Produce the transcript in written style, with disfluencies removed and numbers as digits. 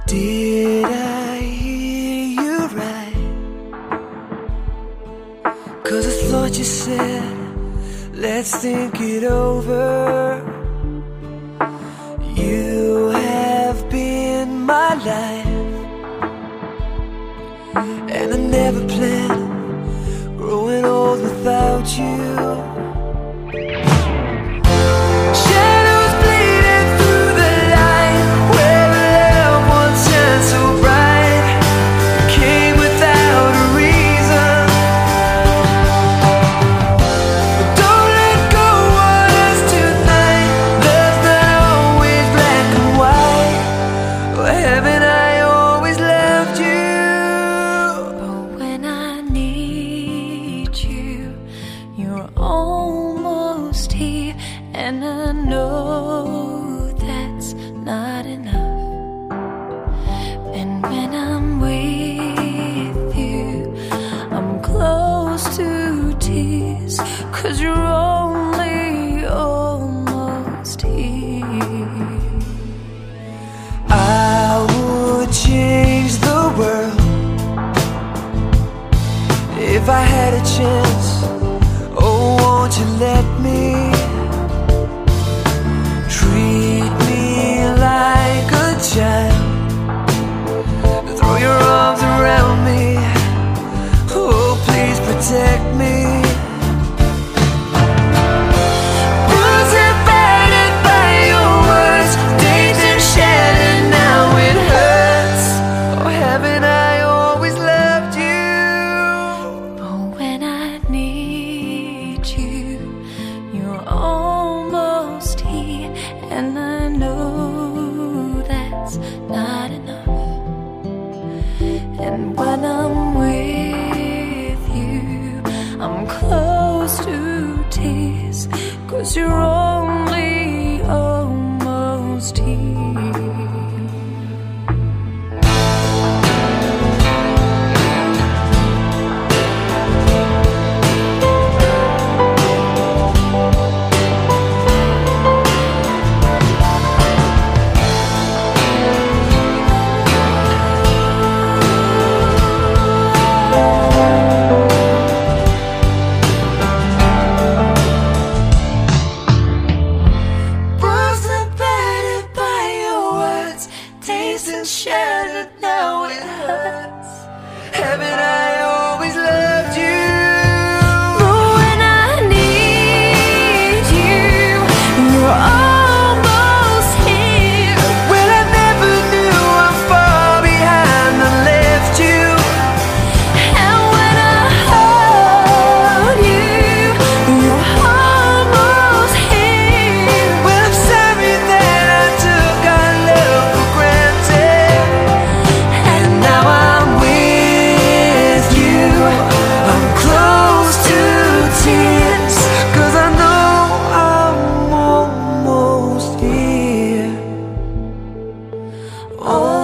Did I hear you right? 'Cause I thought you said, let's think it over. You have been my life, and I never planned growing old without you. Shadows bleeding through the light, where love once shone so bright, came without a reason. But don't let go of us tonight. Love's not always black and white. Or haven't I always loved you? But when I need you, you're almost here, and I know that's not enough. And when I'm with you, I'm close to tears, 'cause you're only almost here. I would change the world if I had a chance. Oh, won't you let me? Treat me like a child. Throw your arms around me. Oh, please protect me. Bruised and battered by your words, dazed and shattered, now it hurts. Oh, haven't I always loved you? But when I need you, you're almost here, and I know that's not enough. And when I'm with you, I'm close to tears, 'cause you're only almost here. Bruised and battered by your words, dazed and shattered, now it hurts. Haven't I always loved you? But when I need you, you're almost here. Well, I never knew how far behind I left you. And when I hold you, you're almost here. Well, I'm sorry that I took our love for granted, and now I'm with you. I'm close to tears, 'cause I know I'm almost here. Oh,